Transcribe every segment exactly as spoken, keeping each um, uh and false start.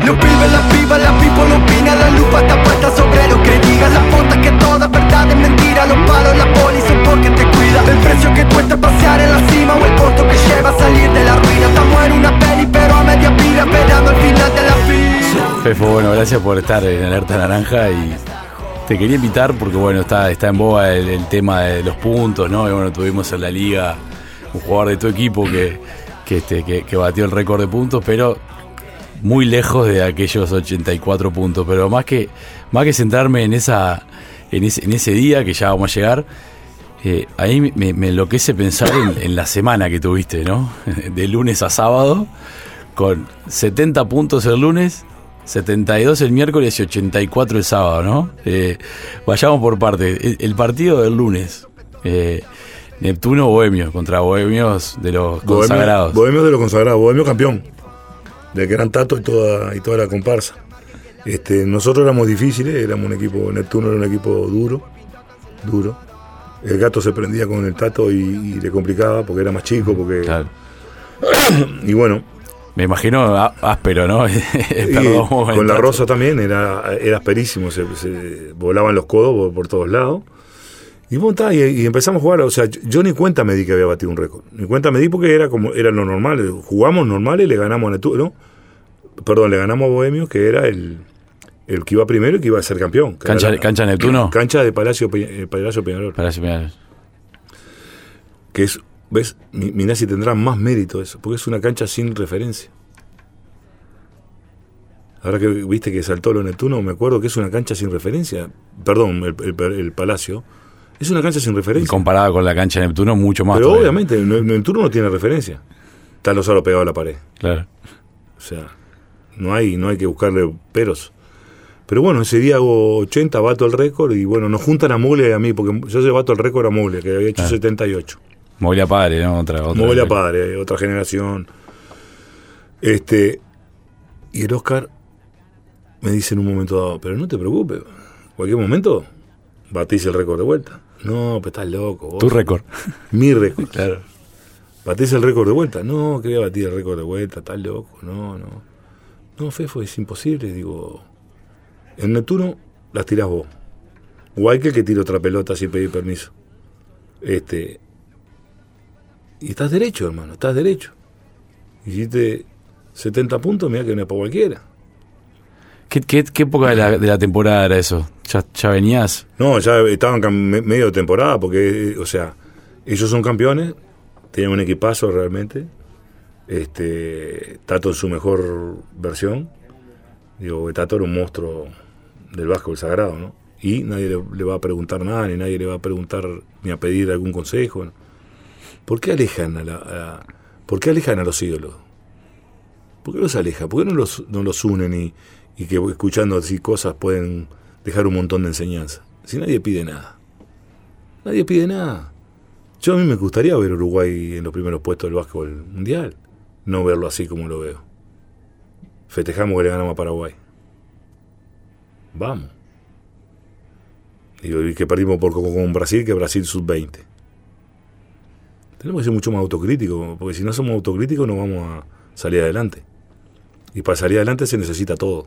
Los pibes, las pibas, la people opina, la lupa está puesta sobre lo que digas. La foto que toda verdad es mentira, los palos, la poli son porque te cuida. El precio que cuesta pasear en la cima o el costo que lleva a salir de la ruina. Estamos en una peli pero a media pila, esperando el final de la fila. Fefo, bueno, gracias por estar en Alerta Naranja y te quería invitar porque bueno, está, está en boga el, el tema de los puntos, ¿no? Y bueno, tuvimos en la liga un jugador de tu equipo que, que, este, que, que batió el récord de puntos, pero muy lejos de aquellos ochenta y cuatro puntos. Pero más que, más que centrarme en esa, en ese, en ese día que ya vamos a llegar, eh, ahí me, me enloquece pensar en, en la semana que tuviste, ¿no? De lunes a sábado, con setenta puntos el lunes, setenta y dos el miércoles y ochenta y cuatro el sábado, ¿no? Eh, vayamos por partes. El, el partido del lunes, eh, Neptuno Bohemio contra Bohemios de los Bohemio, consagrados. Bohemios de los consagrados, Bohemio campeón, de que eran Tato y toda, y toda la comparsa. Este, nosotros éramos difíciles, éramos un equipo, Neptuno era un equipo duro, duro. El Gato se prendía con el Tato y, y le complicaba porque era más chico, porque Claro. y bueno. Me imagino áspero, ¿no? Perdón, con la Rosa también era, era asperísimo, se, se volaban los codos por, por todos lados. Y, bueno, ta, y, y empezamos a jugar, o sea, yo, yo ni cuenta me di que había batido un récord. Ni cuenta me di porque era como era lo normal. Jugamos normal y le ganamos a Neptuno, ¿no? Perdón, le ganamos a Bohemio, que era el, el que iba primero y que iba a ser campeón. ¿Cancha, la, cancha Neptuno? Cancha de Palacio, Pe, Palacio Peñarol. Palacio Peñarol. Que es, ¿ves? Mirá si tendrá más mérito eso, porque es una cancha sin referencia. Ahora que viste que saltó lo Neptuno, me acuerdo que es una cancha sin referencia. Perdón, el, el, el Palacio. Es una cancha sin referencia. Y comparada con la cancha de Neptuno, mucho más. Pero todavía. obviamente, el Neptuno no tiene referencia. Está Lozaro pegado a la pared. Claro. O sea, no hay, no hay que buscarle peros. Pero bueno, ese día hago ochenta, bato el récord y bueno, nos juntan a Moglia y a mí, porque yo se bato el récord a Moglia, que había hecho ah. setenta y ocho. Moglia padre, ¿no? Otra, otra Moglia padre, otra generación. Este, y el Oscar me dice en un momento dado, pero no te preocupes, en cualquier momento batís el récord de vuelta. No, pues estás loco. Vos. Tu récord. Mi récord. Claro. ¿Batís el récord de vuelta? No, que voy a batir el récord de vuelta, estás loco. No, no. No, Fefo, es imposible. Digo, en Neptuno las tirás vos. Guayque que tira otra pelota sin pedir permiso. Este. Y estás derecho, hermano, estás derecho. Hiciste setenta puntos, mirá que no es para cualquiera. ¿Qué, qué, qué época de la, de la temporada era eso? ¿Ya, ya venías? No, ya estaban cam- medio de temporada, porque, o sea, ellos son campeones, tenían un equipazo realmente, este, Tato en su mejor versión, digo, Tato era un monstruo del básquetbol sagrado, ¿no? Y nadie le, le va a preguntar nada, ni nadie le va a preguntar, ni a pedir algún consejo, ¿no? ¿Por qué alejan a, la, a, ¿por qué alejan a los ídolos? ¿Por qué los alejan? ¿Por qué no los, no los unen y y que escuchando así cosas pueden dejar un montón de enseñanza? Si nadie pide nada. Nadie pide nada. Yo a mí me gustaría ver a Uruguay en los primeros puestos del básquetbol mundial. No verlo así como lo veo. Festejamos que le ganamos a Paraguay. Vamos. Digo, y que perdimos por, con Brasil, que Brasil sub veinte. Tenemos que ser mucho más autocríticos, porque si no somos autocríticos no vamos a salir adelante. Y para salir adelante se necesita todo.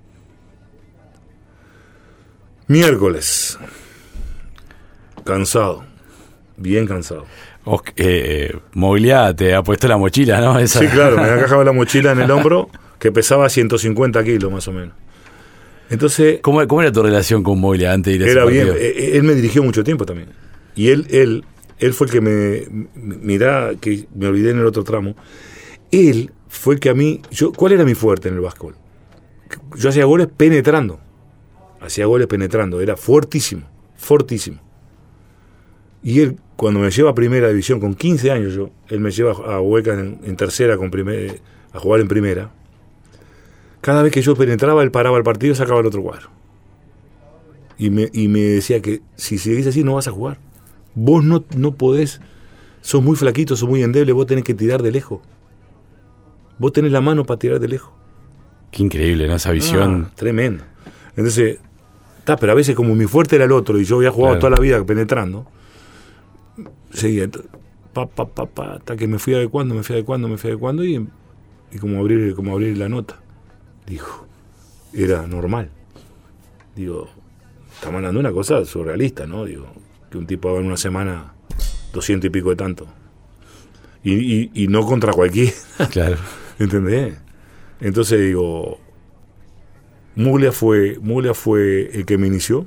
Miércoles. Cansado. Bien cansado. Os, eh, Moglia te ha puesto la mochila, ¿no? Esa. Sí, claro, me ha encajado la mochila en el hombro, que pesaba ciento cincuenta kilos más o menos. Entonces, ¿Cómo, cómo era tu relación con Moglia antes de ir a ese era partido? bien, él me dirigió mucho tiempo también. Y él, él, él fue el que me, mirá, que me olvidé en el otro tramo. Él fue el que a mí, yo, ¿cuál era mi fuerte en el básquetbol? Yo hacía goles penetrando. Hacía goles penetrando, era fuertísimo, fortísimo. Y él, cuando me lleva a primera división, con quince años yo, él me lleva a Hueca en, en tercera, con primer, a jugar en primera. Cada vez que yo penetraba, él paraba el partido y sacaba el otro cuadro. Y me, y me decía que si seguís así no vas a jugar. Vos no, no podés, sos muy flaquito, sos muy endeble, vos tenés que tirar de lejos. Vos tenés la mano para tirar de lejos. Qué increíble, ¿no? Esa visión. Ah, tremendo. Entonces, ta, pero a veces como mi fuerte era el otro y yo había jugado claro. toda la vida penetrando, seguía, pa, pa, pa, pa, hasta que me fui adecuando, me fui adecuando, me fui adecuando y, y como abrir, como abrir la nota. Dijo, era normal. Digo, estamos hablando de una cosa surrealista, ¿no? Digo, que un tipo haga en una semana doscientos y pico de tanto. Y, y, y no contra cualquiera. Claro. ¿Entendés? Entonces digo, Muglia fue, Muglia fue el que me inició.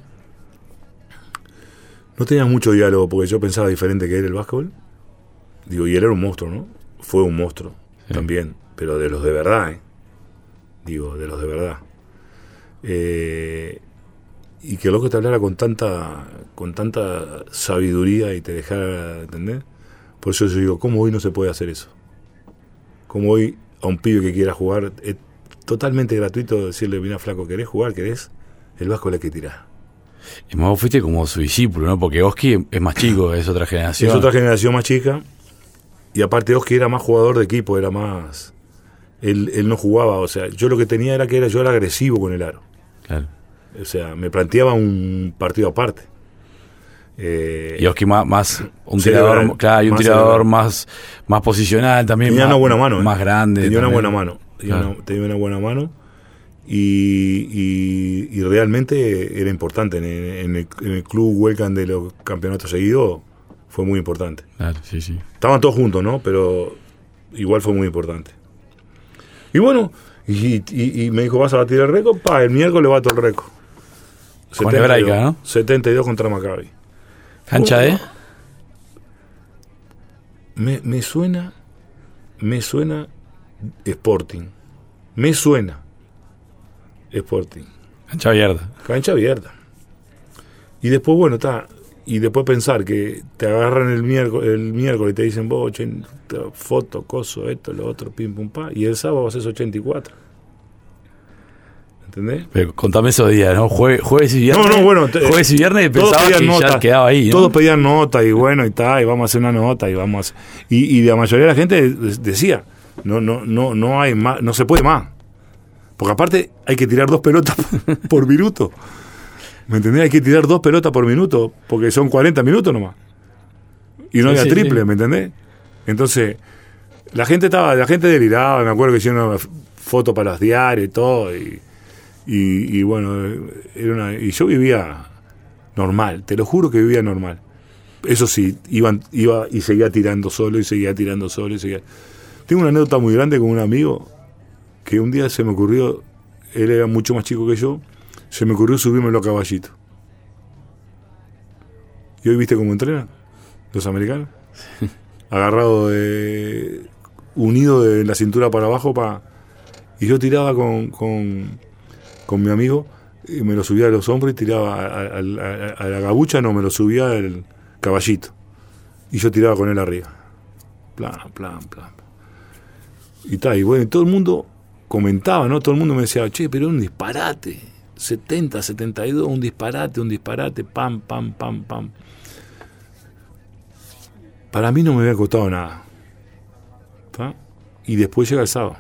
No tenía mucho diálogo porque yo pensaba diferente que él el básquetbol. Digo, y él era un monstruo, ¿no? Fue un monstruo sí. también, pero de los de verdad, ¿eh? Digo, de los de verdad. Eh, y que loco te hablara con tanta con tanta sabiduría y te dejara entender. Por eso yo digo, ¿cómo hoy no se puede hacer eso? ¿Cómo hoy a un pibe que quiera jugar es totalmente gratuito decirle, mira flaco, ¿querés jugar? ¿Querés? El básquetbol hay que tirar. Y más vos fuiste como su discípulo, ¿no? Porque Oski es más chico, es otra generación. Es otra generación más chica. Y aparte Oski era más jugador de equipo, era más... Él, él no jugaba, o sea, yo lo que tenía era que era yo era agresivo con el aro. Claro. O sea, me planteaba un partido aparte. Eh, y Oski más, más un tirador, cerebral, claro, y un más tirador más, más posicional también. Tenía más, una buena mano. Más eh. grande. Tenía también. una buena mano. Tenía, claro. una, tenía una buena mano. Y, y, y realmente era importante. En el, en el, en el club Welcome de los campeonatos seguidos fue muy importante. Claro, sí, sí. Estaban todos juntos, ¿no? Pero igual fue muy importante. Y bueno, y, y, y me dijo, ¿vas a batir el récord? Pa, el miércoles bato el récord. Con Hebraica, ¿no? setenta y dos contra Maccabi. ¿Cancha de? Me, me suena, me suena Sporting. Me suena Sporting. Cancha abierta. Cancha abierta. Y después, bueno, está. Y después pensar que te agarran el miércoles, el miércoles y te dicen, vos, ochenta, foto, coso, esto, lo otro, pim, pum, pa. Y el sábado haces ochenta y cuatro. ¿Entendés? Pero contame esos días, ¿no? Jue, jueves y viernes. No, no, bueno. Te, jueves y viernes pensaba que nota, ya quedaba ahí, ¿no? Todos pedían nota y bueno, y tal, y vamos a hacer una nota y vamos a, y, y la mayoría de la gente decía, no, no, no, no hay más, no se puede más. Porque aparte hay que tirar dos pelotas por minuto. ¿Me entendés? Hay que tirar dos pelotas por minuto, porque son cuarenta minutos nomás. Y no sí, había sí, triple, sí. ¿Me entendés? Entonces, la gente estaba, la gente deliraba, me acuerdo que hicieron una foto para los diarios y todo, y, y, y bueno, era una, y yo vivía normal, te lo juro que vivía normal. Eso sí, iban, iba y seguía tirando solo, y seguía tirando solo, y seguía. Tengo una anécdota muy grande con un amigo, que un día se me ocurrió, él era mucho más chico que yo, se me ocurrió subirme los caballitos. ¿Y hoy viste cómo entrenan los americanos? Agarrado de... unido de la cintura para abajo pa, y yo tiraba con, con, con mi amigo y me lo subía a los hombros y tiraba a, a, a, a la gabucha, no, me lo subía el caballito y yo tiraba con él arriba. Plan, plan, plan. Y tal, y bueno, y todo el mundo comentaba, ¿no? Todo el mundo me decía, che, pero es un disparate. setenta, setenta y dos, un disparate, un disparate, pam, pam, pam, pam. Para mí no me había costado nada. ¿Tá? Y después llega el sábado.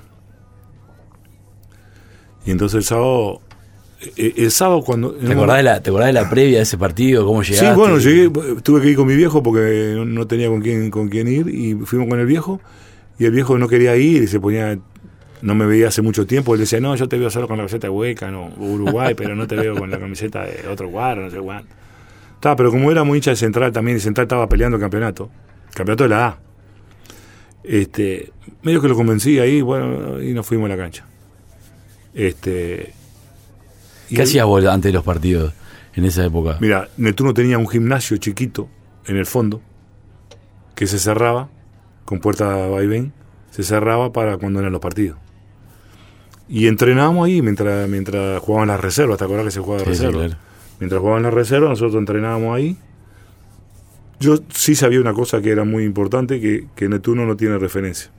Y entonces el sábado... El, el sábado cuando... ¿Te acordás, de la, ¿Te acordás de la previa de ese partido? ¿Cómo llegaste? Sí, bueno, llegué, tuve que ir con mi viejo porque no tenía con quién, con quién ir y fuimos con el viejo y el viejo no quería ir y se ponía... No me veía hace mucho tiempo. Él decía, no, yo te veo solo con la camiseta de Hueca, no, Uruguay, pero no te veo con la camiseta de otro cuadro, no sé cuánto. Está, pero como era muy hincha de Central también, y Central estaba peleando el campeonato, el campeonato de la A, este, medio que lo convencí ahí, bueno, y nos fuimos a la cancha. Este, ¿Qué hacías vos antes de los partidos en esa época? Mira, Neptuno tenía un gimnasio chiquito en el fondo, que se cerraba, con puerta vaivén, se cerraba para cuando eran los partidos. Y entrenábamos ahí mientras mientras jugaban las reservas. ¿Te acordás que se jugaba de sí, reserva? Sí, claro. Mientras jugaban las reservas, nosotros entrenábamos ahí. Yo sí sabía una cosa que era muy importante, que, que Neptuno no tiene referencia.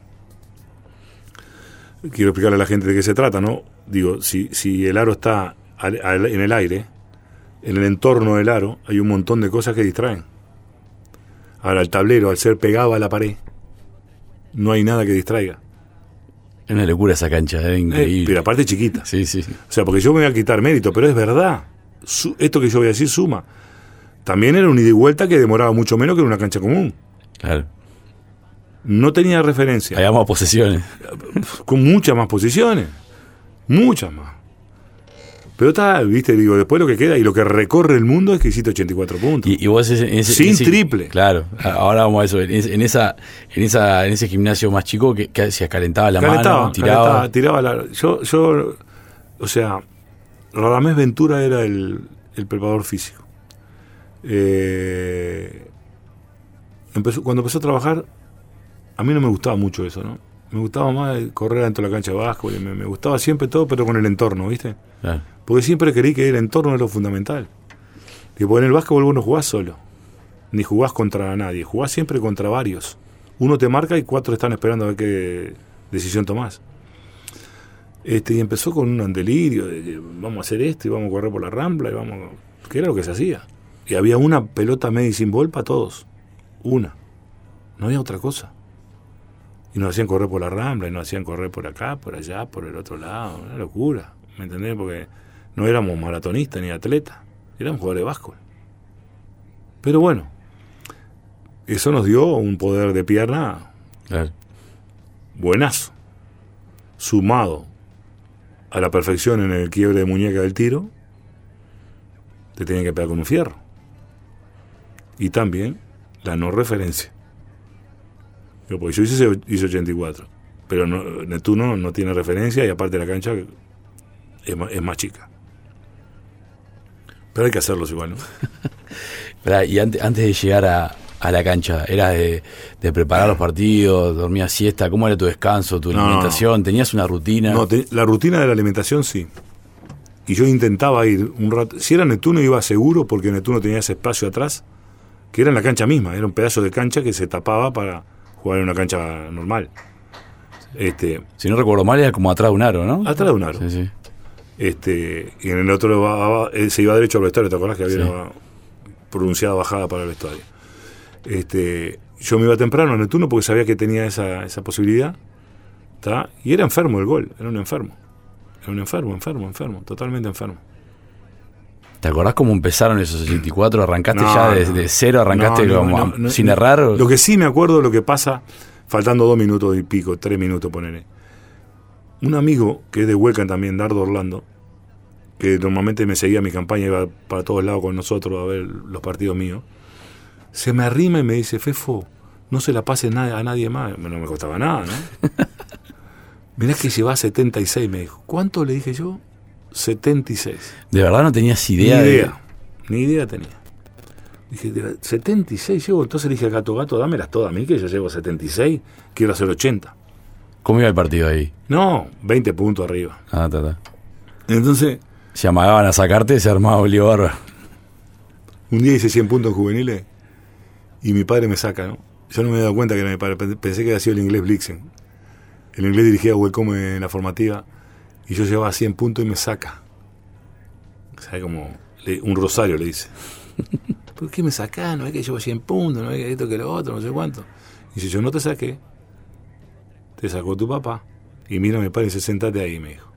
Quiero explicarle a la gente de qué se trata, ¿no? Digo, si, si el aro está al, al, en el aire, en el entorno del aro, hay un montón de cosas que distraen. Ahora, el tablero, al ser pegado a la pared, no hay nada que distraiga. Es una locura esa cancha, es increíble. Eh, pero aparte chiquita. Sí, sí. O sea, porque yo me voy a quitar mérito, pero es verdad. Su, esto que yo voy a decir suma. También era un ida y vuelta que demoraba mucho menos que en una cancha común. Claro. No tenía referencia. Había más posesiones. Con muchas más posiciones. Muchas más. Pero está, viste, digo, después lo que queda y lo que recorre el mundo es que hiciste ochenta y cuatro puntos. Y, y vos ese, ese, sin ese, triple. Claro, ahora vamos a eso. En, en esa, en esa, en ese gimnasio más chico, que, que hacías, calentaba la calentaba, mano, tiraba. Calentaba, tiraba la, yo, yo, o sea, Radamés Ventura era el, el preparador físico. Eh, empezó, cuando empezó a trabajar, a mí no me gustaba mucho eso, ¿no? Me gustaba más correr dentro de la cancha de básquetbol, me, me gustaba siempre todo, pero con el entorno, ¿viste? Claro. Porque siempre creí que el entorno era lo fundamental. Y porque en el básquetbol vos no jugás solo, ni jugás contra nadie, jugás siempre contra varios. Uno te marca y cuatro están esperando a ver qué decisión tomás. Este, y empezó con un delirio de que vamos a hacer esto y vamos a correr por la Rambla, y vamos, que era lo que se hacía. Y había una pelota medicine ball para todos. Una. No había otra cosa. Y nos hacían correr por la Rambla, y nos hacían correr por acá, por allá, por el otro lado. Una locura, ¿me entendés? Porque no éramos maratonistas ni atletas, éramos jugadores de básquetbol. Pero bueno, eso nos dio un poder de pierna claro. buenazo, sumado a la perfección en el quiebre de muñeca del tiro, te tenían que pegar con un fierro. Y también la no referencia. Yo, porque yo hice, hice ochenta y cuatro, pero no, Neptuno no tiene referencia y aparte la cancha es más, es más chica. Pero hay que hacerlos igual, ¿no? Y antes, antes de llegar a, a la cancha, ¿eras de, de preparar los partidos, dormías siesta? ¿Cómo era tu descanso, tu no, alimentación? ¿Tenías una rutina? No, te, la rutina de la alimentación sí. Y yo intentaba ir un rato. Si era Neptuno iba seguro, porque Neptuno tenía ese espacio atrás, que era en la cancha misma, era un pedazo de cancha que se tapaba para jugar en una cancha normal. Este, si no recuerdo mal, era como atrás de un aro, ¿no? Atrás de un aro. Sí, sí. Este, y en el otro va, va, se iba derecho al vestuario, ¿te acordás que había sí. una pronunciada bajada para el vestuario? Este, yo me iba temprano a Neptuno porque sabía que tenía esa, esa posibilidad, ¿tá? Y era enfermo el gol, era un enfermo. Era un enfermo, enfermo, enfermo, totalmente enfermo. ¿Te acordás cómo empezaron esos ochenta y cuatro? ¿Arrancaste no, ya de, no, de cero? ¿Arrancaste no, no, como no, no, sin no, errar? Lo que sí me acuerdo, lo que pasa, faltando dos minutos y pico, tres minutos, ponele. Un amigo que es de Huecan también, Dardo Orlando, que normalmente me seguía mi campaña, iba para todos lados con nosotros a ver los partidos míos, se me arrima y me dice: Fefo, no se la pases nada a nadie más. No me costaba nada, ¿no? Mirá que llevaba setenta y seis, me dijo. ¿Cuánto le dije yo? setenta y seis. ¿De verdad no tenías idea? Ni idea, de... ni idea tenía. Dije, setenta y seis llevo. Entonces le dije al gato, gato, dámelas todas a mí, que yo llevo setenta y seis, quiero hacer ochenta. ¿Cómo iba el partido ahí? No, veinte puntos arriba. Ah, ta, ta. Entonces... Se amagaban a sacarte, se armaba un lío bárbaro. Un día hice cien puntos en juveniles y mi padre me saca, ¿no? Yo no me he dado cuenta que era mi padre, pensé que había sido el inglés Blixen. El inglés dirigía a Huelcome en la formativa y yo llevaba cien puntos y me saca. ¿Sabes? Como un rosario le dice. ¿Por qué me sacás? No es que llevo cien puntos, no es que esto que lo otro, no sé cuánto. Y si yo no te saqué, te sacó tu papá. Y mira a mi padre y dice: sentate ahí, me dijo.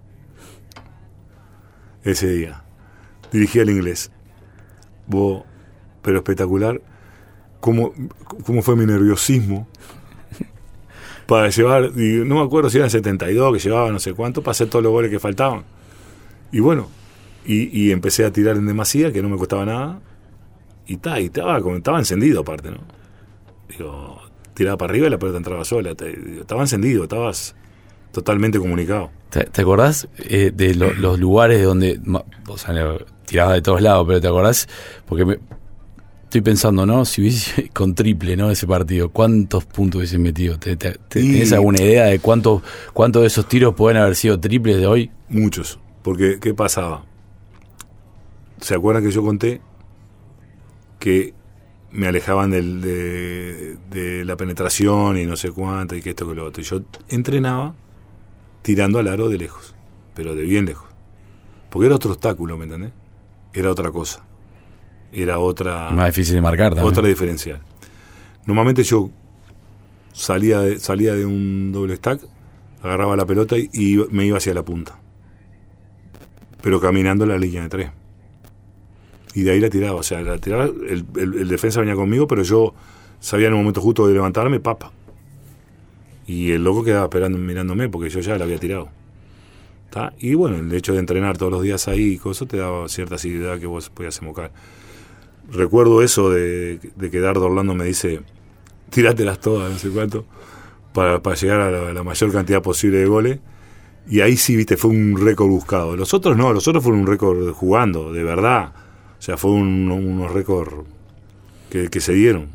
Ese día dirigí al inglés. Vos, pero espectacular. ¿Cómo, cómo fue mi nerviosismo para llevar, y no me acuerdo si eran setenta y dos que llevaba, no sé cuánto, para hacer todos los goles que faltaban. Y bueno, y, y empecé a tirar en demasía, que no me costaba nada, y, ta, y estaba, estaba encendido aparte, ¿no? Digo, tiraba para arriba y la pelota entraba sola. Te, digo, estaba encendido, estabas totalmente comunicado. ¿Te, te acordás eh, de lo, los lugares donde, o sea, tirabas de todos lados, pero te acordás? Porque me, estoy pensando, ¿no? Si hubiese con triple, ¿no? Ese partido, ¿cuántos puntos hubiesen metido? ¿Te, te, te, y... ¿Tenés alguna idea de cuántos cuántos de esos tiros pueden haber sido triples de hoy? Muchos, porque ¿qué pasaba? ¿Se acuerdan que yo conté que me alejaban del, de, de la penetración y no sé cuánto y que esto que lo otro? Y yo entrenaba tirando al aro de lejos, pero de bien lejos, porque era otro obstáculo, ¿me entendés? Era otra cosa, era otra... Más difícil de marcar también. Otra diferencial. Normalmente yo salía de, salía de un doble stack, agarraba la pelota y, y me iba hacia la punta, pero caminando la línea de tres. Y de ahí la tiraba, o sea, la tiraba, el, el, el defensa venía conmigo, pero yo sabía en el momento justo de levantarme, papa. Y el loco quedaba esperando, mirándome, porque yo ya la había tirado. ¿tá? Y bueno, el hecho de entrenar todos los días ahí y cosas te daba cierta seguridad que vos podías embocar. Recuerdo eso de, de que Dardo Orlando me dice, tírátelas todas, no sé cuánto, para, para llegar a la, la mayor cantidad posible de goles. Y ahí sí, viste, fue un récord buscado. Los otros no, los otros fueron un récord jugando, de verdad. O sea, fue un, unos récords que, que se dieron.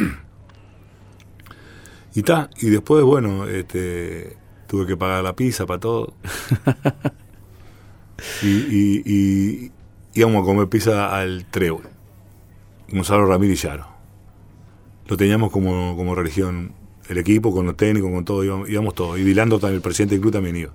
Y ta, y después, bueno, este, tuve que pagar la pizza para todo. y, y, y íbamos a comer pizza al Trébol. Gonzalo Ramírez Yaro. Lo teníamos como, como religión, el equipo, con los técnicos, con todo, íbamos, íbamos todos. Y Vilando, también, el presidente del club, también iba.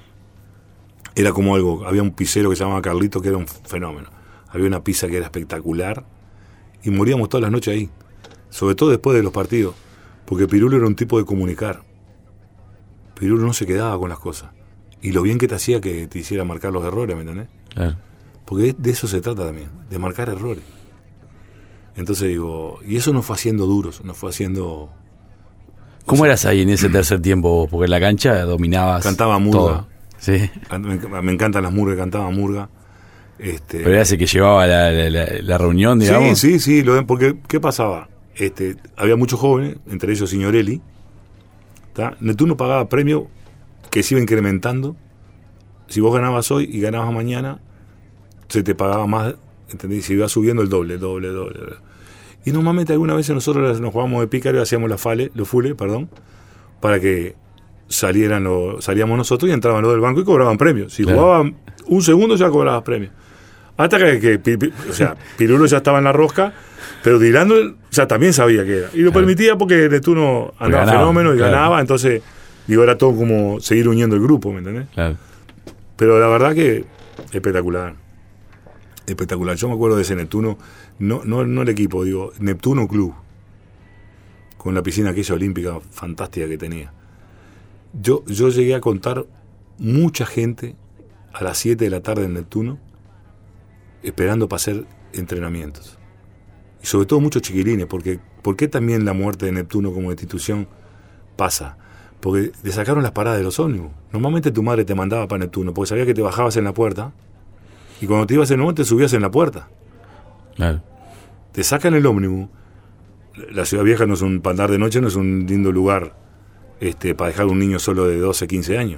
Era como algo, había un pizzero que se llamaba Carlito, que era un fenómeno. Había una pizza que era espectacular, y moríamos todas las noches ahí. Sobre todo después de los partidos, porque Pirulo era un tipo de comunicar. Pirulo no se quedaba con las cosas. Y lo bien que te hacía que te hiciera marcar los errores, ¿me entendés? Claro. Porque de eso se trata también, de marcar errores. Entonces digo, y eso nos fue haciendo duros, nos fue haciendo... ¿Cómo o sea, eras ahí en ese tercer tiempo? Porque en la cancha dominabas cantaba murga. todo. Sí. Me, me encantan las murgas, cantaba murga. Este, Pero era ese que llevaba la, la, la, la reunión, digamos. Sí, sí, sí, lo de, porque ¿qué pasaba? Este, había muchos jóvenes, entre ellos Signorelli. ¿Tá? Neptuno pagaba premio que se iba incrementando. Si vos ganabas hoy y ganabas mañana, se te pagaba más, ¿entendés? Se iba subiendo el doble, doble, doble, doble. Y normalmente algunas veces nosotros nos jugábamos de pícaro y hacíamos la fale, los fules, perdón, para que salieran lo, salíamos nosotros y entraban los del banco y cobraban premios. Si claro. jugaban un segundo ya cobrabas premios. Hasta que, que pi, pi, o sea, Pirulo ya estaba en la rosca, pero Dilando ya también sabía que era. Y lo claro. permitía porque Neptuno andaba ganaba, fenómeno y claro. ganaba, entonces digo, era todo como seguir uniendo el grupo, ¿me entendés? Claro. Pero la verdad que espectacular. Espectacular. Yo me acuerdo de ese Neptuno, no, no, no el equipo, digo, Neptuno Club, con la piscina aquella olímpica fantástica que tenía. Yo, yo llegué a contar mucha gente a las siete de la tarde en Neptuno esperando para hacer entrenamientos. Y sobre todo muchos chiquilines, porque ¿por qué también la muerte de Neptuno como institución pasa? Porque le sacaron las paradas de los ómnibus. Normalmente tu madre te mandaba para Neptuno, porque sabía que te bajabas en la puerta, y cuando te ibas en el momento te subías en la puerta. Claro. Te sacan el ómnibus. La Ciudad Vieja no es un pandar de noche, no es un lindo lugar este, para dejar un niño solo de doce, quince años.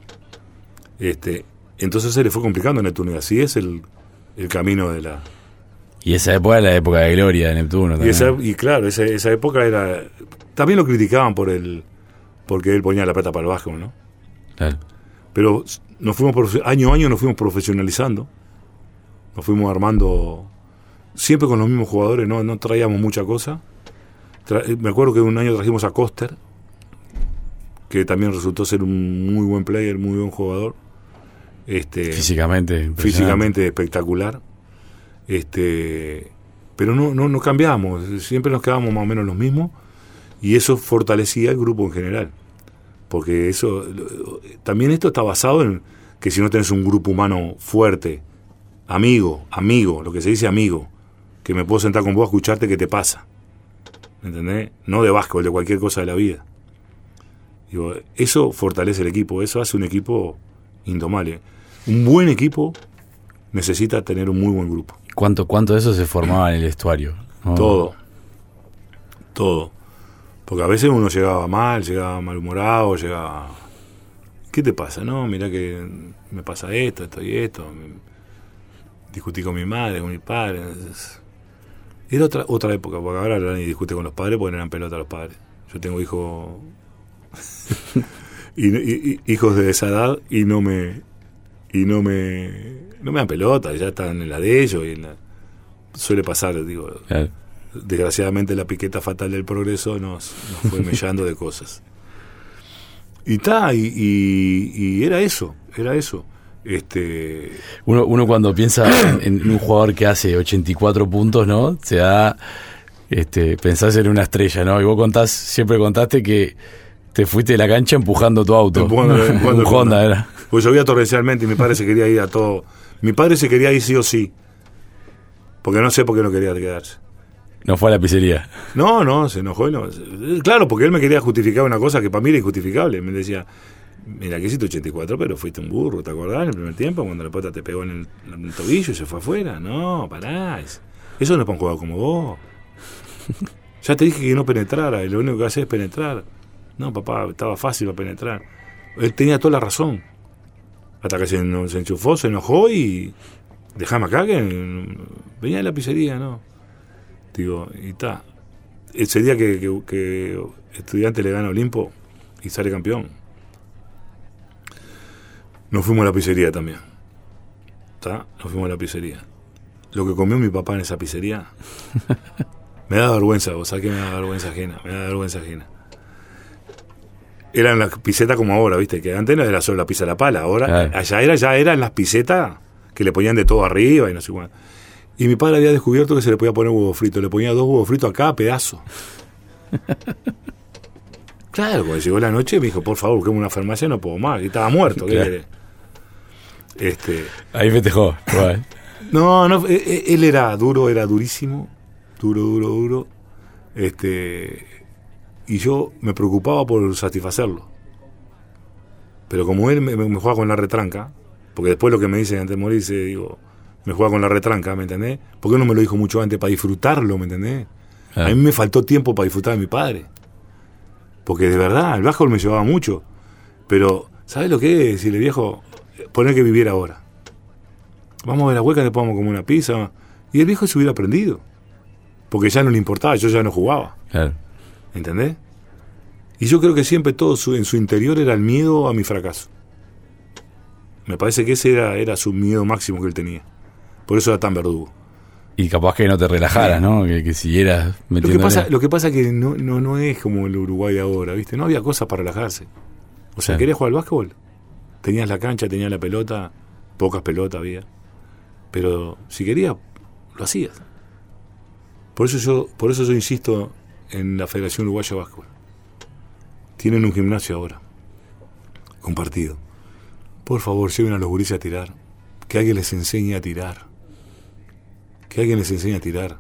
Este, entonces se le fue complicando a Neptuno, y así es el, el camino de la... Y esa época era la época de gloria de Neptuno también. Y, esa, y claro, esa, esa época era... También lo criticaban por el porque él ponía la plata para el básquetbol, ¿no? Claro. Pero nos fuimos año a año nos fuimos profesionalizando, nos fuimos armando siempre con los mismos jugadores, no, no traíamos mucha cosa. Tra- me acuerdo que un año trajimos a Koster, que también resultó ser un muy buen player, muy buen jugador. Este, físicamente físicamente espectacular. Este, pero no, no, no cambiamos, siempre nos quedábamos más o menos los mismos, y eso fortalecía el grupo en general. Porque eso, también esto está basado en que si no tenés un grupo humano fuerte, amigo, amigo, lo que se dice amigo, que me puedo sentar con vos a escucharte qué te pasa, ¿me entendés? No de básquetbol, de cualquier cosa de la vida. Digo, eso fortalece el equipo, eso hace un equipo indomable. Un buen equipo necesita tener un muy buen grupo. ¿Cuánto, cuánto de eso se formaba en el vestuario? ¿No? Todo, todo. Porque a veces uno llegaba mal, llegaba malhumorado, llegaba... ¿Qué te pasa? No, mirá que me pasa esto, esto y esto. Discutí con mi madre, con mi padre. Era otra otra época, porque ahora ni discute con los padres porque no eran pelota los padres. Yo tengo hijos y, y, y, hijos de esa edad y no me y no me no me dan pelota, ya están en la de ellos y en la, suele pasar, digo. Claro. Desgraciadamente la piqueta fatal del progreso nos, nos fue mellando de cosas. Y ta, y, y, y era eso, era eso. Este uno, uno cuando piensa en, en un jugador que hace ochenta y cuatro puntos, ¿no? Se da, este, pensás en una estrella, ¿no? Y vos contás, siempre contaste que te fuiste de la cancha empujando tu auto. Empujando, empujando un Honda era. Pues llovía torrencialmente y mi padre se quería ir a todo. Mi padre se quería ir sí o sí. Porque no sé por qué no quería quedarse. No fue a la pizzería. No, no, se enojó. No. Claro, porque él me quería justificar una cosa que para mí era injustificable. Me decía, Mira que hiciste ochenta y cuatro, pero fuiste un burro, ¿te acordás? En el primer tiempo, cuando la pelota te pegó en el, en el tobillo y se fue afuera. No, pará. Eso no es para un jugador como vos. Ya te dije que no penetrara, y lo único que haces es penetrar. No, papá, estaba fácil para penetrar. Él tenía toda la razón. Hasta que se, no, se enchufó, se enojó y... Dejame acá que... Venía de la pizzería, ¿no? Digo, y está. Ese día que, que, que Estudiantes le gana a Olimpo y sale campeón, nos fuimos a la pizzería también. ¿Está? Nos fuimos a la pizzería. Lo que comió mi papá en esa pizzería me da vergüenza, vos sabés que me da vergüenza ajena, me da vergüenza ajena. Eran las pisetas como ahora, ¿viste? Que antes era solo la pizza a la pala, ahora claro. allá era ya eran las pisetas que le ponían de todo arriba y no sé cuánto. Y mi padre había descubierto que se le podía poner huevo frito, le ponía dos huevos fritos a cada pedazo. Claro, cuando llegó la noche me dijo, por favor, busquemos una farmacia, no puedo más, y estaba muerto, ¿qué claro. quiere? Este, Ahí festejó. No, no, él era duro, era durísimo, duro, duro, duro. Este, y yo me preocupaba por satisfacerlo. Pero como él me, me jugaba con la retranca, porque después lo que me dice antes de morirse, digo, me juega con la retranca, ¿me entendés? ¿Por qué no me lo dijo mucho antes para disfrutarlo, ¿me entendés? Ah. A mí me faltó tiempo para disfrutar de mi padre. Porque de verdad, el básquetbol me llevaba mucho. Pero, ¿sabes lo que es? Decirle, viejo, poner que viviera ahora. Vamos a ver la hueca, después vamos a comer una pizza. Y el viejo se hubiera aprendido. Porque ya no le importaba, yo ya no jugaba. Claro. ¿Entendés? Y yo creo que siempre todo su, en su interior era el miedo a mi fracaso. Me parece que ese era, era su miedo máximo que él tenía. Por eso era tan verdugo. Y capaz que no te relajaras, ¿no? Que, que siguieras metiéndole. Lo que pasa, lo que pasa que no, no, no es como el Uruguay de ahora, ¿viste? No había cosas para relajarse. O sea, sí. ¿Querías jugar al básquetbol? Tenías la cancha, tenías la pelota, pocas pelotas había. Pero si querías, lo hacías. Por eso yo, por eso yo insisto en la Federación Uruguaya de Básquetbol. Tienen un gimnasio ahora, compartido. Por favor, lleven a los gurises a tirar. Que alguien les enseñe a tirar. Que alguien les enseñe a tirar.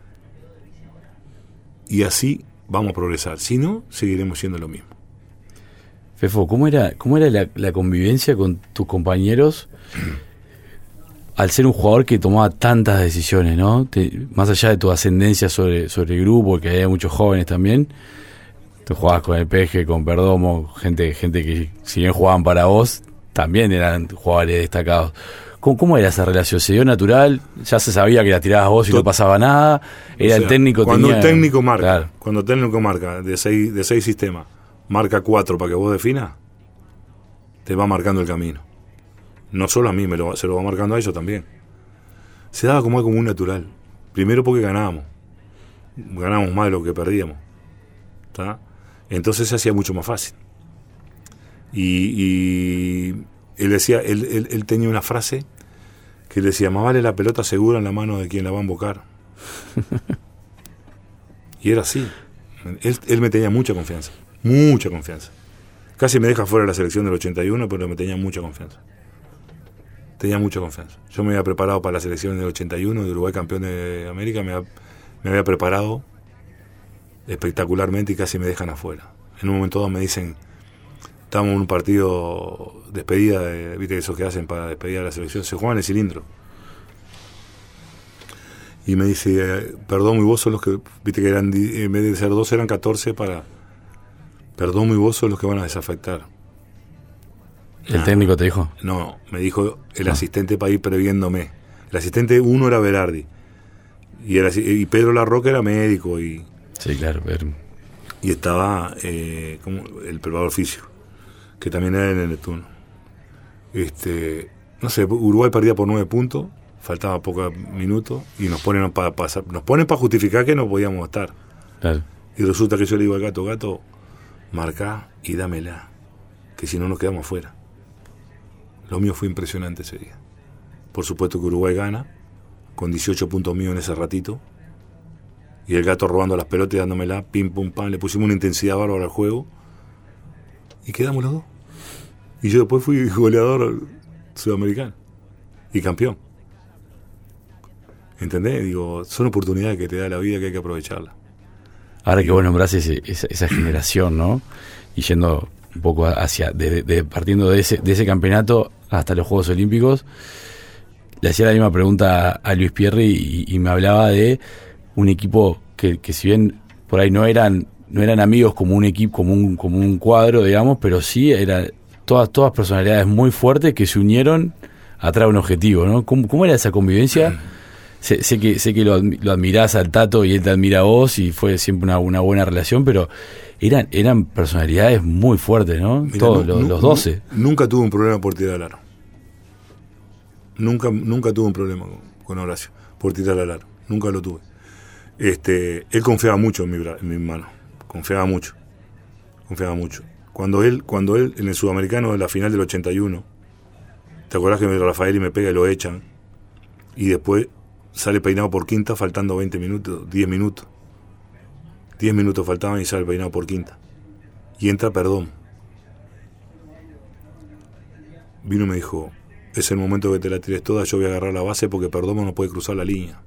Y así vamos a progresar. Si no, seguiremos siendo lo mismo. Fefo, ¿cómo era, cómo era la, la convivencia con tus compañeros al ser un jugador que tomaba tantas decisiones, ¿no? Te, más allá de tu ascendencia sobre, sobre el grupo, que había muchos jóvenes también, tú jugabas con el Peje, con Perdomo, gente, gente que si bien jugaban para vos, también eran jugadores destacados. ¿Cómo, ¿Cómo era esa relación? ¿Se dio natural? ¿Ya se sabía que la tirabas vos y no pasaba nada? ¿Era o sea, el técnico? Cuando tenía... el técnico marca, claro. cuando el técnico marca de seis, de seis sistemas, marca cuatro para que vos definas, te va marcando el camino. No solo a mí, me lo, se lo va marcando a ellos también. Se daba como algo muy natural. Primero porque ganábamos. Ganábamos más de lo que perdíamos. ¿Tá? Entonces se hacía mucho más fácil. Y, y él decía, él, él, él tenía una frase que él decía, más vale la pelota segura en la mano de quien la va a embocar. Y era así. Él, él me tenía mucha confianza, mucha confianza. Casi me deja fuera de la selección del ochenta y uno, pero me tenía mucha confianza. Tenía mucha confianza. Yo me había preparado para la selección del ochenta y uno, de Uruguay campeón de América, me, me había preparado espectacularmente y casi me dejan afuera. En un momento dado me dicen, estábamos en un partido despedida, de, viste esos que hacen para despedir a la selección, se juegan en el cilindro. Y me dice, perdón, y vos son los que, viste que eran, en vez de ser dos eran catorce para, perdón, y vos son los que van a desafectar. ¿El ah, técnico te dijo? No, me dijo el ah. asistente para ir previéndome. El asistente uno era Berardi. Y, era, y Pedro Larroca era médico. Y, sí, claro. Pero... Y estaba eh, como el preparador físico, que también era en el Neptuno. Este, no sé, Uruguay perdía por nueve puntos, faltaba pocos minutos, y nos ponen para pa, nos ponen para justificar que no podíamos estar. Claro. Y resulta que yo le digo al gato, gato, marcá y dámela, que si no nos quedamos afuera. Lo mío fue impresionante ese día. Por supuesto que Uruguay gana, con dieciocho puntos míos en ese ratito, y el gato robando las pelotas y dándomela, pim, pum, pam, le pusimos una intensidad bárbara al juego, y quedamos los dos. Y yo después fui goleador sudamericano, y campeón. ¿Entendés? Digo, son oportunidades que te da la vida que hay que aprovecharla. Ahora que vos nombrás ese, esa, esa generación, ¿no? Y yendo un poco hacia, de, de, partiendo de ese, de ese campeonato hasta los Juegos Olímpicos, le hacía la misma pregunta a Luis Pierri y, y me hablaba de un equipo que, que si bien por ahí no eran, no eran amigos como un equipo, como un, como un cuadro, digamos, pero sí eran todas, todas personalidades muy fuertes que se unieron atrás de un objetivo, ¿no? ¿Cómo, cómo era esa convivencia? Sé, sé que sé que lo, lo admirás al Tato y él te admira a vos y fue siempre una, una buena relación, pero eran eran personalidades muy fuertes, ¿no? Mirá, todos no, los, no, los doce. Nunca tuve un problema por tirar al aro. Nunca nunca tuve un problema con, con Horacio por tirar al aro. Nunca lo tuve. Este, él confiaba mucho en mi en mis manos. Confiaba mucho. Confiaba mucho. Cuando él cuando él en el Sudamericano de la final del ochenta y uno, ¿te acordás que Rafael me pega y lo echan? Y después sale peinado por quinta faltando veinte minutos, diez minutos. diez minutos faltaban y sale peinado por quinta. Y entra Perdón. Vino y me dijo, es el momento que te la tires toda, yo voy a agarrar la base porque Perdomo no puede cruzar la línea.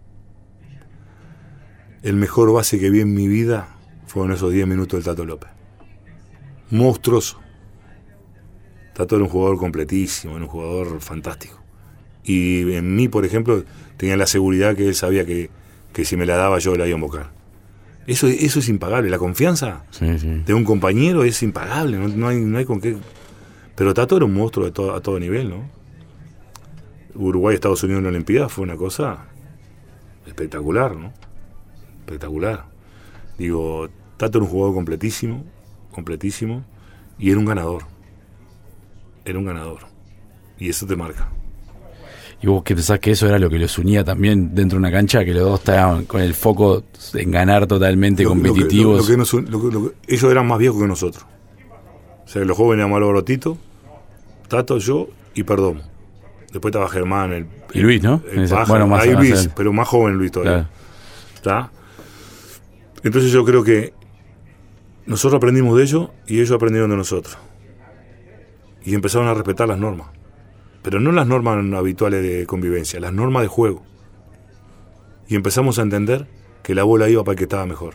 El mejor base que vi en mi vida fueron esos diez minutos del Tato López. Monstruoso. Tato era un jugador completísimo, era un jugador fantástico. Y en mí, por ejemplo, tenía la seguridad que él sabía que, que si me la daba yo la iba a invocar. Eso, eso es impagable. La confianza sí, sí. de un compañero es impagable. No, no, hay, no hay con qué. Pero Tato era un monstruo de todo, a todo nivel, ¿no? Uruguay, Estados Unidos en la Olimpiada fue una cosa espectacular, ¿no? Espectacular. Digo, Tato era un jugador completísimo, completísimo, y era un ganador. Era un ganador. Y eso te marca. ¿Y vos qué pensás que eso era lo que los unía también dentro de una cancha? Que los dos estaban con el foco en ganar totalmente, lo, competitivos. Lo que, lo que nos, lo que, lo que, ellos eran más viejos que nosotros. O sea, los jóvenes éramos Álvaro Tito, Tato, yo y Perdomo. Después estaba Germán. El, y Luis, ¿no? El, el Paja, bueno, más, ahí Luis, más pero más joven Luis todavía. Claro. ¿Está? Entonces yo creo que nosotros aprendimos de ellos y ellos aprendieron de nosotros. Y empezaron a respetar las normas. Pero no las normas habituales de convivencia, las normas de juego. Y empezamos a entender que la bola iba para el que estaba mejor.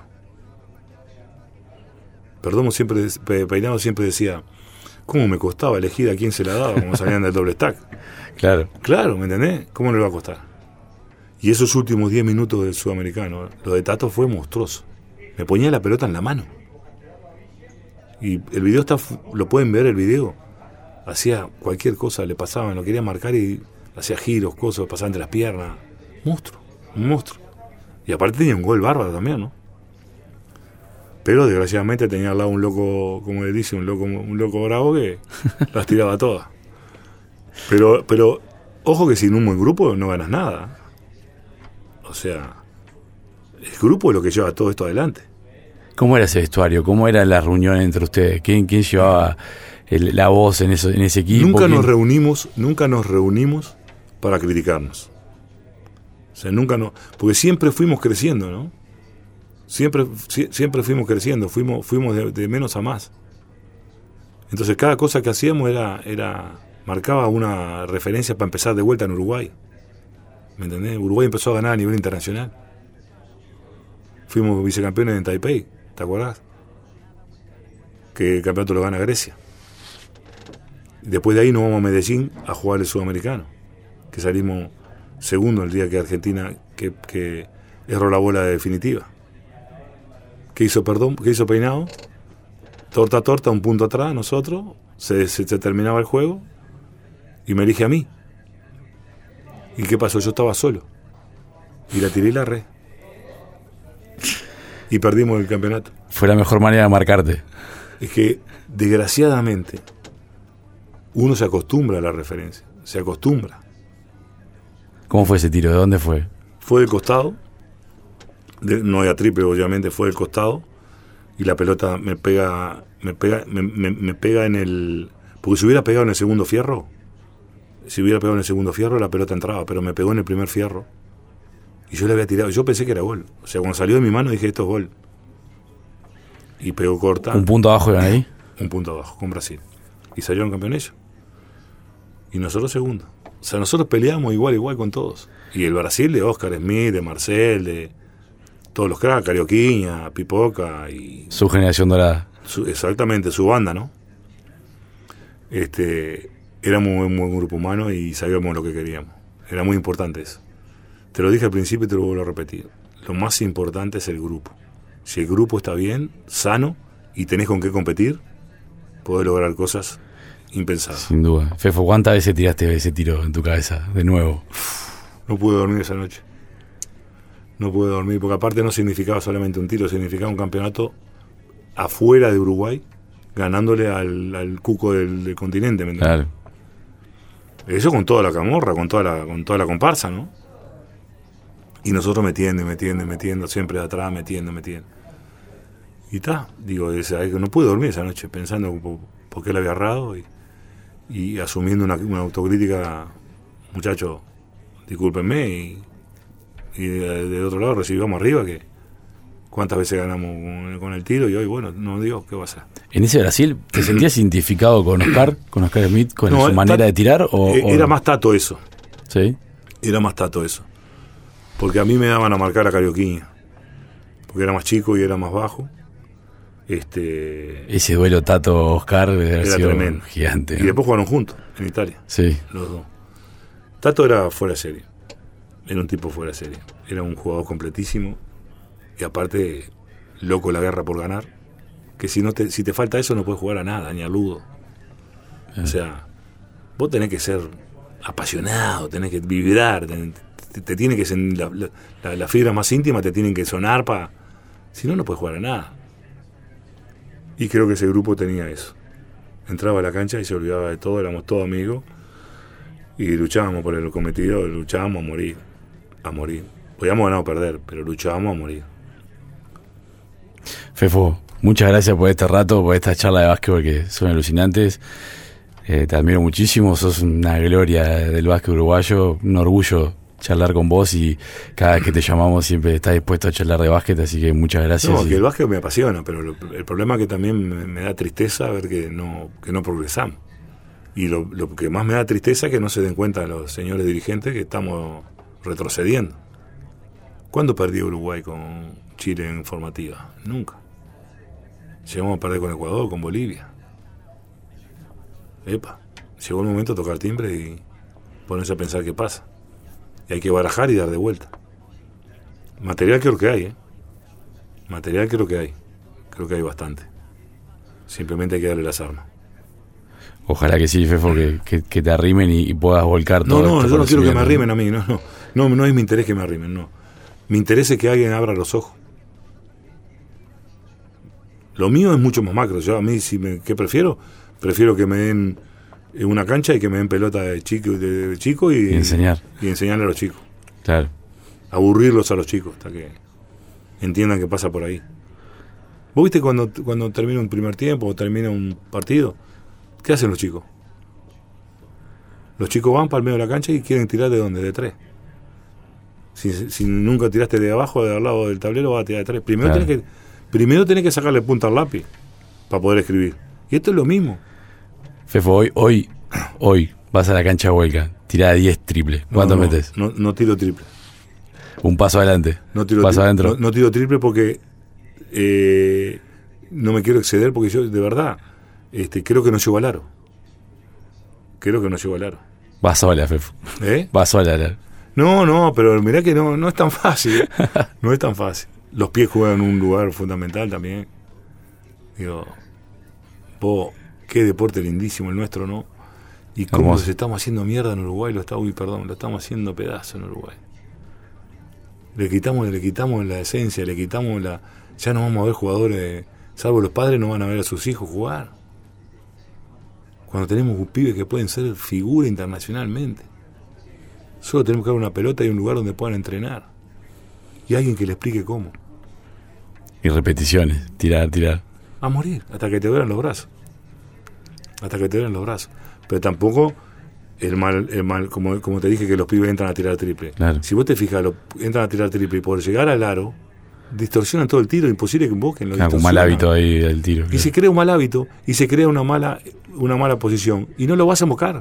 Perdomo siempre, Peinado siempre decía, ¿cómo me costaba elegir a quién se la daba cuando salían del doble stack? Claro. Claro, ¿me entendés? ¿Cómo le va a costar? Y esos últimos diez minutos del Sudamericano, lo de Tato fue monstruoso. Me ponía la pelota en la mano. Y el video está, lo pueden ver el video. Hacía cualquier cosa, le pasaban, lo quería marcar y hacía giros, cosas, pasaba entre las piernas. Monstruo, un monstruo. Y aparte tenía un gol bárbaro también, ¿no? Pero desgraciadamente tenía al lado un loco, como le dice, un loco, un loco bravo que las tiraba todas. Pero, pero, ojo que sin un buen grupo no ganas nada. O sea, el grupo es lo que lleva todo esto adelante. ¿Cómo era ese vestuario? ¿Cómo era la reunión entre ustedes? ¿Quién, quién llevaba el, la voz en, eso, en ese equipo? Nunca ¿Quién? nos reunimos, nunca nos reunimos para criticarnos. O sea, nunca nos, porque siempre fuimos creciendo, ¿no? Siempre, si, siempre fuimos creciendo, fuimos, fuimos de, de menos a más. Entonces cada cosa que hacíamos era, era, marcaba una referencia para empezar de vuelta en Uruguay. ¿Me entendés? Uruguay empezó a ganar a nivel internacional. Fuimos vicecampeones en Taipei, ¿te acordás? Que el campeonato lo gana Grecia. Después de ahí nos vamos a Medellín a jugar el Sudamericano, que salimos segundo el día que Argentina que, que erró la bola definitiva. ¿Qué hizo, perdón? ¿Qué hizo Peinado? Torta a torta, un punto atrás, nosotros, se, se, se terminaba el juego y me elige a mí. ¿Y qué pasó? Yo estaba solo y la tiré y la re. Y perdimos el campeonato. Fue la mejor manera de marcarte. Es que, desgraciadamente, uno se acostumbra a la referencia. Se acostumbra. ¿Cómo fue ese tiro? ¿De dónde fue? Fue del costado. De, no había triple, obviamente, fue del costado. Y la pelota me pega, me pega, me, me, me pega en el... Porque si hubiera pegado en el segundo fierro, si hubiera pegado en el segundo fierro, la pelota entraba, pero me pegó en el primer fierro. Y yo le había tirado, yo pensé que era gol. O sea, cuando salió de mi mano dije, esto es gol. Y pegó corta. ¿Un punto abajo iban ahí? Un punto abajo, con Brasil. Y salieron campeones ellos. Y nosotros segundo. O sea, nosotros peleamos igual, igual con todos. Y el Brasil de Oscar Smith, de Marcel, de todos los cracks, Carioquiña, Pipoca y... Su generación dorada. Su, exactamente, su banda, ¿no? este, éramos un buen grupo humano y sabíamos lo que queríamos. Era muy importante eso. Te lo dije al principio y te lo vuelvo a repetir. Lo más importante es el grupo. Si el grupo está bien, sano, y tenés con qué competir, podés lograr cosas impensadas. Sin duda. Fefo, ¿cuántas veces tiraste ese tiro en tu cabeza de nuevo? No pude dormir esa noche. No pude dormir, porque aparte no significaba solamente un tiro, significaba un campeonato afuera de Uruguay, ganándole al, al cuco del, del continente, ¿me entiendes? Claro. Eso con toda la camorra, con toda la, con toda la comparsa, ¿no? Y nosotros metiendo, metiendo, metiendo, siempre de atrás, metiendo, metiendo. Y está, digo, esa, no pude dormir esa noche pensando por, por qué la había agarrado y, y asumiendo una, una autocrítica, muchachos, discúlpenme, y, y de, de otro lado recibimos arriba que cuántas veces ganamos con, con el tiro y hoy, bueno, no digo, ¿qué va a ser? En ese Brasil, ¿te sentías identificado con Oscar, con Oscar Schmidt, con no, su manera tato, de tirar? O, era o... más tato eso. ¿Sí? Era más tato eso. Porque a mí me daban a marcar a Carioquiña. Porque era más chico y era más bajo. Este, Ese duelo Tato-Oscar era tremendo. Gigante, ¿no? Y después jugaron juntos en Italia. Sí. Los dos. Tato era fuera de serie. Era un tipo fuera de serie. Era un jugador completísimo. Y aparte, loco la guerra por ganar. Que si no te, si te falta eso no puedes jugar a nada, ni a ludo. Eh. O sea, vos tenés que ser apasionado, tenés que vibrar, tenés, te, te tiene que ser la, la, la fibra más íntima te tienen que sonar para, si no no puedes jugar a nada. Y creo que ese grupo tenía eso. Entraba a la cancha y se olvidaba de todo, éramos todos amigos y luchábamos por el cometido, luchábamos a morir, a morir. Podíamos ganar o perder, pero luchábamos a morir. Fefo, muchas gracias por este rato, por esta charla de básquetbol que son alucinantes. Eh, te admiro muchísimo, sos una gloria del básquet uruguayo, un orgullo charlar con vos y cada vez que te llamamos siempre estás dispuesto a charlar de básquet, así que muchas gracias. No, y... que el básquet me apasiona, pero lo, el problema es que también me, me da tristeza ver que no, que no progresamos. Y lo, lo que más me da tristeza es que no se den cuenta los señores dirigentes que estamos retrocediendo. ¿Cuándo perdió Uruguay con Chile en formativa? Nunca. Llegamos a perder con Ecuador, con Bolivia. Epa, llegó el momento de tocar timbre y ponerse a pensar qué pasa. Y hay que barajar y dar de vuelta. Material creo que hay, ¿eh? Material creo que hay. Creo que hay bastante. Simplemente hay que darle las armas. Ojalá que sí, Fefo, que, que, que te arrimen y, y puedas volcar todo. No, no, este yo no quiero que me arrimen a mí. No, no, no, no es mi interés que me arrimen, no. Mi interés es que alguien abra los ojos. Lo mío es mucho más macro. Yo a mí, si me, ¿qué prefiero? Prefiero que me den una cancha y que me den pelota de chico, de, de chico y, y enseñar. Y enseñarle a los chicos. Claro. Aburrirlos a los chicos hasta que entiendan que pasa por ahí. ¿Vos viste cuando, cuando termina un primer tiempo o termina un partido? ¿Qué hacen los chicos? Los chicos van para el medio de la cancha y quieren tirar de dónde, de tres. Si, si nunca tiraste de abajo, de al lado del tablero, vas a tirar de tres. Primero, claro. tenés que, primero tenés que sacarle punta al lápiz para poder escribir. Y esto es lo mismo. Fefo, hoy, hoy, hoy vas a la cancha Huelca, tirá de diez triple. ¿Cuánto no, no, metes? No, no tiro triple. Un paso adelante. No tiro paso tri- adentro. No, no tiro triple porque eh, no me quiero exceder porque yo, de verdad, este, creo que no llego al aro. Creo que no llego al aro. Vas sola, Fefo. ¿Eh? Vas sola al aro. No, no, pero mirá que no, no es tan fácil. ¿eh? No es tan fácil. Los pies juegan un lugar fundamental también. Digo, vos, qué deporte lindísimo el nuestro, ¿no? Y cómo nos estamos haciendo mierda en Uruguay, lo está, uy, perdón, lo estamos haciendo pedazo en Uruguay. Le quitamos, le quitamos la esencia, le quitamos la. Ya no vamos a ver jugadores, salvo los padres no van a ver a sus hijos jugar. Cuando tenemos un pibe que pueden ser figura internacionalmente. Solo tenemos que dar una pelota y un lugar donde puedan entrenar. Y alguien que le explique cómo. Y repeticiones, tirar, tirar. A morir, hasta que te duelen los brazos. Hasta que te duelen los brazos. Pero tampoco el mal, el mal como, como te dije, que los pibes entran a tirar triple. Claro. Si vos te fijas, lo, entran a tirar triple y por llegar al aro, distorsionan todo el tiro, imposible que invoquen. Ah, un mal hábito ahí del tiro. Y claro. se crea un mal hábito y se crea una mala, una mala posición. Y no lo vas a invocar.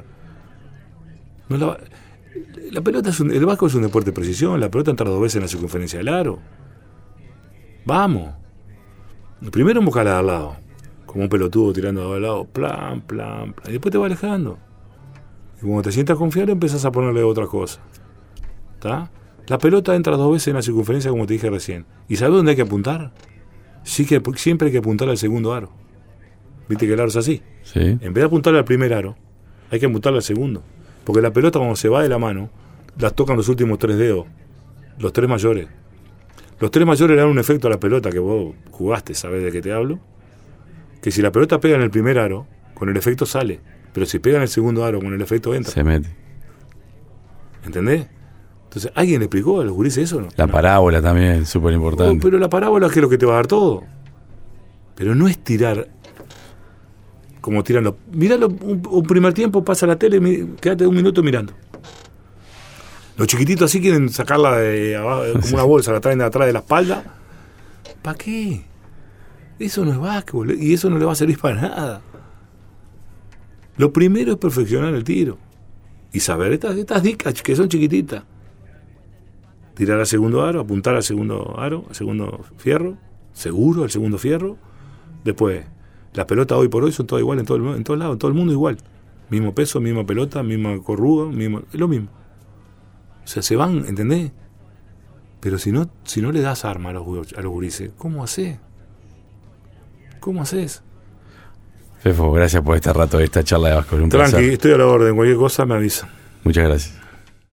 No la, la pelota es un, el básquet es un deporte de precisión. La pelota entra dos veces en la circunferencia del aro. Vamos. Primero embocala de al lado. como un pelotudo tirando a dos lados, plan, plan, plan, y después te va alejando. Y cuando te sientas confiado empezás a ponerle otra cosa. ¿Está? La pelota entra dos veces en la circunferencia, como te dije recién. ¿Y sabes dónde hay que apuntar? Sí, que siempre hay que apuntar al segundo aro. ¿Viste que el aro es así? Sí. En vez de apuntarle al primer aro, hay que apuntarle al segundo. Porque la pelota, cuando se va de la mano, las tocan los últimos tres dedos, los tres mayores. Los tres mayores le dan un efecto a la pelota, que vos jugaste, ¿sabés de qué te hablo? Que si la pelota pega en el primer aro, con el efecto sale. Pero si pega en el segundo aro, con el efecto entra. Se mete. ¿Entendés? Entonces, ¿alguien le explicó a los gurises eso o no? La no. parábola también, súper importante. Oh, pero la parábola es que es lo que te va a dar todo. Pero no es tirar como tiran los... Miralo, un, un primer tiempo, pasa la tele, mi, quédate un minuto mirando. Los chiquititos así quieren sacarla de abajo, como una bolsa, la traen de atrás de la espalda. ¿Para qué? Eso no es básquetbol y eso no le va a servir para nada. Lo primero es perfeccionar el tiro y saber estas, estas dicas que son chiquititas. Tirar al segundo aro, apuntar al segundo aro, al segundo fierro, seguro al segundo fierro. Después, las pelotas hoy por hoy son todas iguales en todo el, en todos lados, en todo el mundo igual. Mismo peso, misma pelota, misma corruga, mismo, es lo mismo. O sea, se van, ¿entendés? Pero si no, si no le das arma a los, a los gurises, ¿cómo hacés? ¿Cómo haces? Fefo, gracias por este rato, esta charla de básquetbol. Un Tranqui, placer. estoy a la orden. Cualquier cosa me avisa. Muchas gracias.